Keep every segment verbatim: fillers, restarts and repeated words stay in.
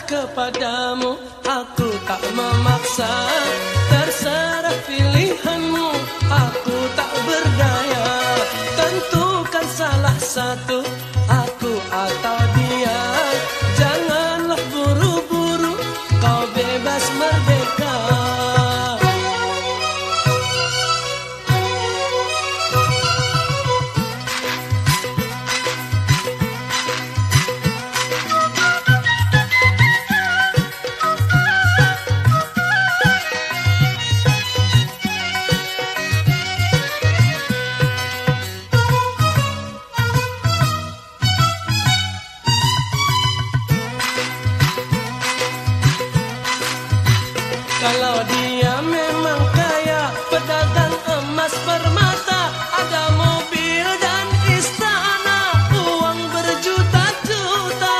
kepadamu, aku tak memaksa. Terserah pilihanmu, aku tak berdaya. Tentukan salah satu, aku atau dia. Janganlah buru-buru, kau bebas merdeka. Kalau dia memang kaya, pedagang emas permata, ada mobil dan istana, uang berjuta-juta.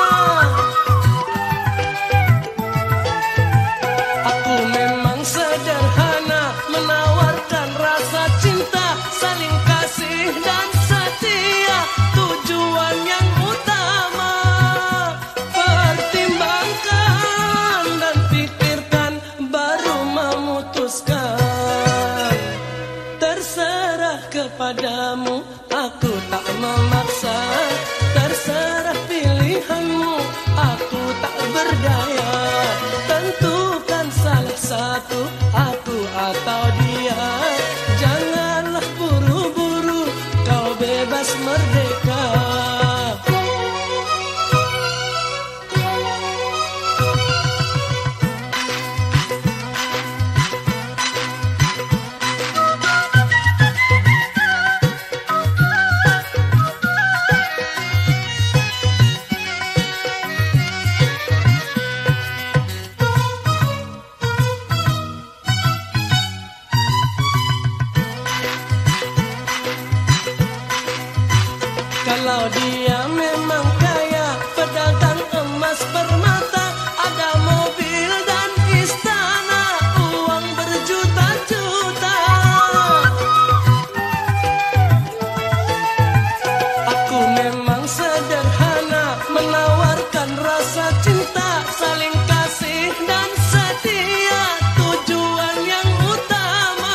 Aku memang sederhana, menawarkan rasa cinta, saling kasih dan setia, tujuan yang utama. Pertimbangkan dan pikirkan, baru memutuskan. Terserah kepadamu, aku tak memaksa. Terserah pilihanmu, aku tak berdaya. Tentukan salah satu, aku atau dia. Janganlah buru-buru, kau bebas merdeka. Kalau dia memang kaya, pedagang emas permata, ada mobil dan istana, uang berjuta-juta. Aku memang sederhana, menawarkan rasa cinta, saling kasih dan setia, tujuan yang utama.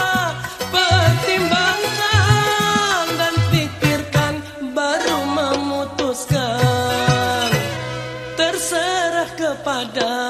Pertimbangkan dan pikirkan, baru memutuskan. Terserah kepada